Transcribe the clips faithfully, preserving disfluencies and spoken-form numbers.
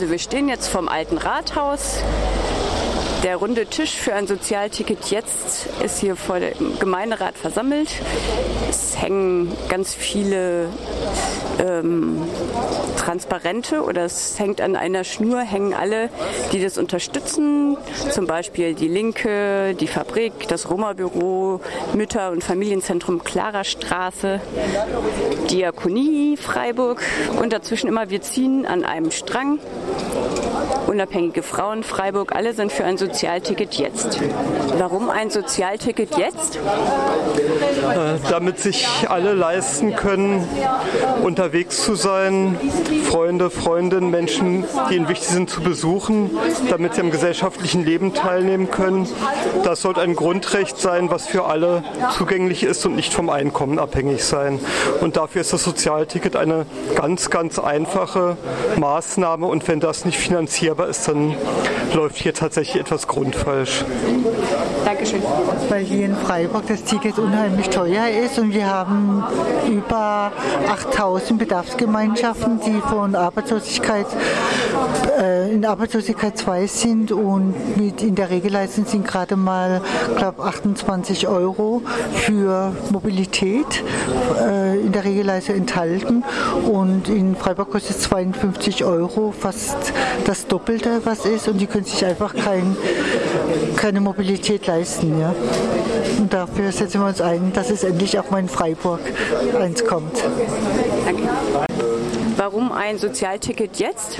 Wir stehen jetzt vorm alten Rathaus. Der runde Tisch für ein Sozialticket jetzt ist hier vor dem Gemeinderat versammelt. Es hängen ganz viele ähm, Transparente oder es hängt an einer Schnur, hängen alle, die das unterstützen. Zum Beispiel die Linke, die Fabrik, das Roma-Büro, Mütter- und Familienzentrum Klarerstraße, Diakonie Freiburg und dazwischen immer wir ziehen an einem Strang. Unabhängige Frauen Freiburg, alle sind für ein Sozialticket jetzt. Warum ein Sozialticket jetzt? Äh, damit sich alle leisten können, unterwegs zu sein, Freunde, Freundinnen, Menschen, die ihnen wichtig sind, zu besuchen, damit sie am gesellschaftlichen Leben teilnehmen können. Das sollte ein Grundrecht sein, was für alle zugänglich ist und nicht vom Einkommen abhängig sein. Und dafür ist das Sozialticket eine ganz, ganz einfache Maßnahme. Und wenn das nicht finanzierbar ist, dann läuft hier tatsächlich etwas grundfalsch. Dankeschön. Weil hier in Freiburg das Ticket unheimlich teuer ist und wir haben über achttausend Bedarfsgemeinschaften, die von Arbeitslosigkeit äh, in Arbeitslosigkeit zwei sind und mit in der Regelleistung sind gerade mal, glaube achtundzwanzig Euro für Mobilität äh, in der Regelleistung enthalten und in Freiburg kostet es zweiundfünfzig Euro, fast das Doppelte, was ist, und die können sich einfach kein, keine Mobilität leisten. Ja? Und dafür setzen wir uns ein, dass es endlich auch mal in Freiburg eins kommt. Danke. Warum ein Sozialticket jetzt?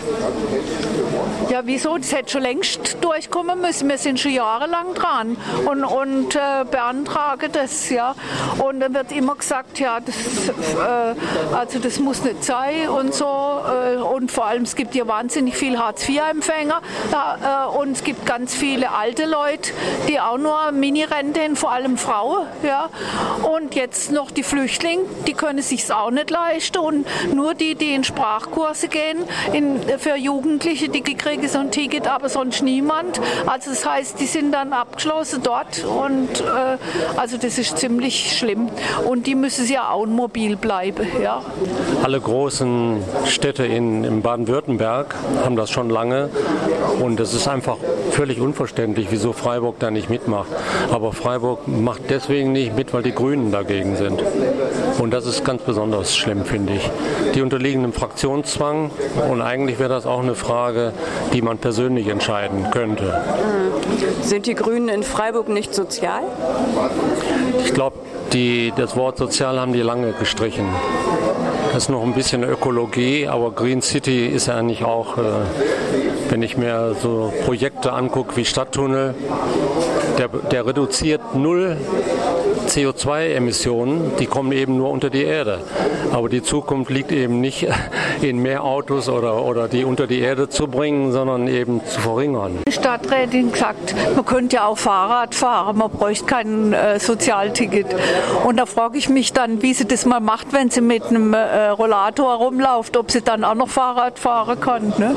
Ja, wieso? Das hätte schon längst durchkommen müssen. Wir sind schon jahrelang dran und, und äh, beantragen das. Ja. Und dann wird immer gesagt, ja, das, äh, also das muss nicht sein und so. Äh, und vor allem, es gibt hier wahnsinnig viele Hartz vier Empfänger ja, äh, und es gibt ganz viele alte Leute, die auch nur Mini-Rente haben, vor allem Frauen. Ja. Und jetzt noch die Flüchtlinge, die können sich es auch nicht leisten. Und nur die, die in Sprachkurse gehen in, für Jugendliche, die kriegen so ein Ticket, aber sonst niemand. Also das heißt, die sind dann abgeschlossen dort und äh, also das ist ziemlich schlimm. Und die müssen ja auch mobil bleiben. Ja. Alle großen Städte in, in Baden-Württemberg haben das schon lange und es ist einfach völlig unverständlich, wieso Freiburg da nicht mitmacht. Aber Freiburg macht deswegen nicht mit, weil die Grünen dagegen sind. Und das ist ganz besonders schlimm, finde ich. Die unterliegen einem Fraktionszwang und eigentlich wäre das auch eine Frage, die man persönlich entscheiden könnte. Sind die Grünen in Freiburg nicht sozial? Ich glaube, das Wort sozial haben die lange gestrichen. Das ist noch ein bisschen Ökologie, aber Green City ist ja eigentlich auch, äh, wenn ich mir so Projekte angucke wie Stadttunnel, der, der reduziert null C O zwei Emissionen, die kommen eben nur unter die Erde. Aber die Zukunft liegt eben nicht in mehr Autos oder, oder die unter die Erde zu bringen, sondern eben zu verringern. Die Stadträtin gesagt, man könnte ja auch Fahrrad fahren, man bräuchte kein äh, Sozialticket. Und da frage ich mich dann, wie sie das mal macht, wenn sie mit einem äh, Rollator rumläuft, ob sie dann auch noch Fahrrad fahren kann. Ne?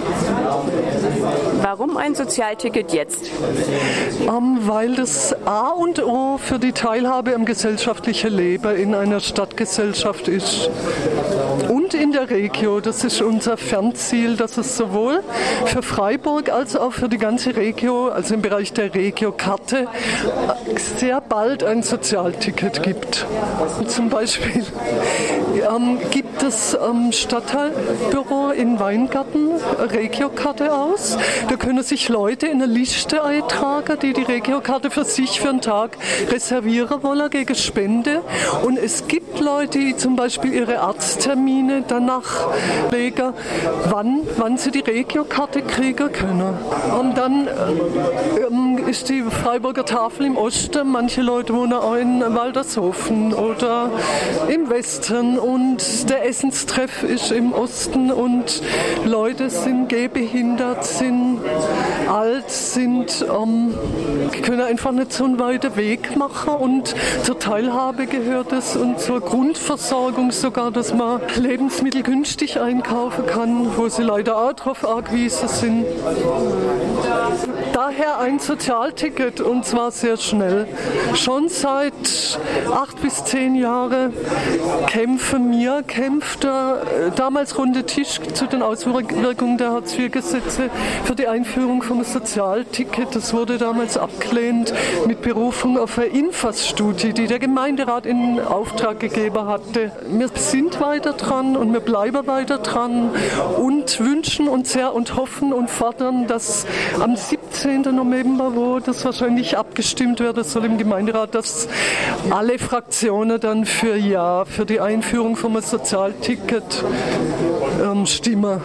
Warum ein Sozialticket jetzt? Um, weil das A und O für die Teilhabe am gesellschaftlichen Leben in einer Stadtgesellschaft ist. Und in der Regio, das ist unser Fernziel, dass es sowohl für Freiburg als auch für die ganze Regio, also im Bereich der Regiokarte, sehr bald ein Sozialticket gibt. Zum Beispiel ähm, gibt es am Stadtteilbüro in Weingarten Regiokarte aus. Da können sich Leute in eine Liste eintragen, die die Regiokarte für sich für einen Tag reservieren wollen gegen Spende. Und es gibt Leute, die zum Beispiel ihre Arzttermine danach legen, wann, wann sie die Regiokarte kriegen können. Und dann ähm, ist die Freiburger Tafel im Osten, manche Leute wohnen auch in Waldershofen oder im Westen und der Essenstreff ist im Osten und Leute sind gehbehindert, sind alt, sind, ähm, können einfach nicht so einen weiten Weg machen und und zur Teilhabe gehört es und zur Grundversorgung sogar, dass man Lebensmittel günstig einkaufen kann, wo sie leider auch darauf angewiesen sind. Daher ein Sozialticket und zwar sehr schnell. Schon seit acht bis zehn Jahren kämpfen wir, kämpft der damals Runde Tisch zu den Auswirkungen der Hartz vier Gesetze für die Einführung vom Sozialticket. Das wurde damals abgelehnt mit Berufung auf eine Infas-Studie, die der Gemeinderat in Auftrag gegeben hatte. Wir sind weiter dran und wir bleiben weiter dran und wünschen uns sehr und hoffen und fordern, dass am siebzehnten November, wo das wahrscheinlich abgestimmt werden soll im Gemeinderat, dass alle Fraktionen dann für Ja, für die Einführung vom Sozialticket ähm, stimmen.